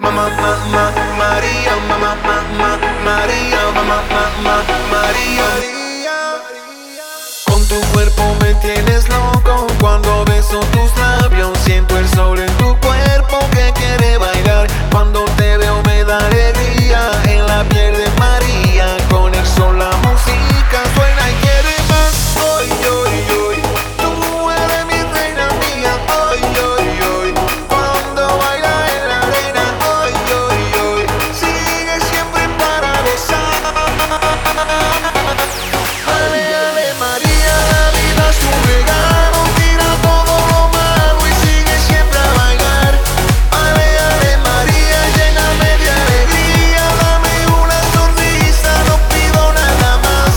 María, María, María. Con tu cuerpo me tienes loco. Cuando beso tus labios siento el sol en tu cuerpo que quiere bailar. Cuando te veo me da alegría en la piel de María. Con el sol la música suena y quiere más. Hoy, hoy, hoy, tú eres mi reina mía. Hoy, hoy, hoy, cuando baila en la arena. Hoy, hoy, hoy, sigue siempre para besar. Ale, ale, María, la vida es un regalo. Tira todo lo malo y sigue siempre a bailar. Ale, ale, María, lléname de alegría. Dame una sonrisa, no pido nada más.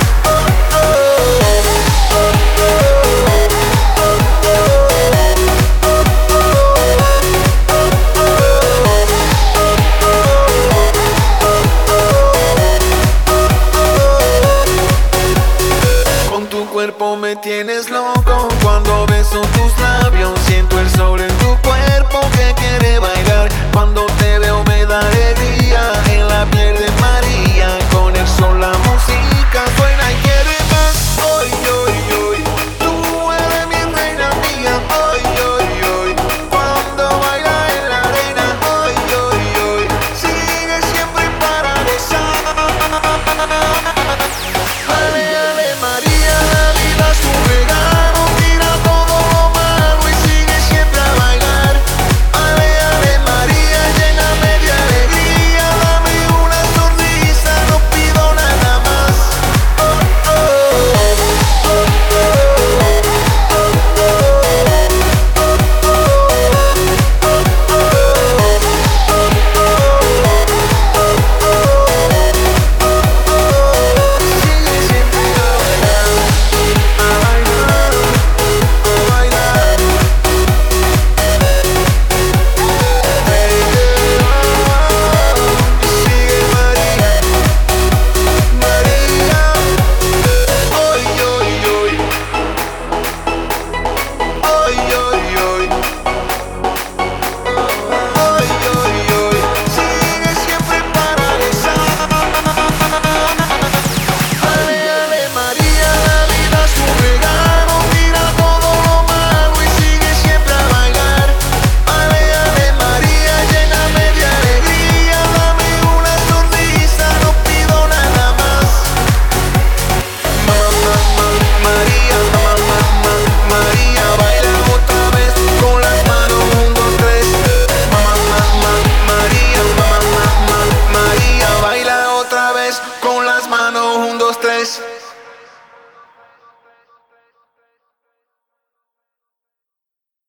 Con tu cuerpo me tienes loco. Cuando beso tus labios siento el sol en tu cuerpo que quiere bailar. Cuando te veo me da alegría en la piel de María. Con el sol la música suena y quiere más. Hoy, hoy, hoy, tú eres mi reina mía. Hoy, hoy, hoy, cuando baila en la arena. Hoy, hoy, hoy, sigue siempre para besar. Ale, ale, María, la vida es un regalo. Tira todo lo malo y sigue siempre a bailar. Ale, ale, María, lléname de alegría. Dame una sonrisa, no pido nada más. Sigue siempre a bailar, a bailar, a bailar. Y sigue María, María. Hoy, hoy, hoy, hoy, hoy, hoy, hoy, hoy, hoy, sigue siempre para besar. Ale, ale, María, la vida es un regalo. Tira todo lo malo y sigue siempre a bailar. Ale, ale, María, lléname de alegría. Dame una sonrisa, no pido nada más. María, María, baila otra vez con las manos, 1, 2, 3. María, María, baila otra vez con las manos, 1, 2, 3.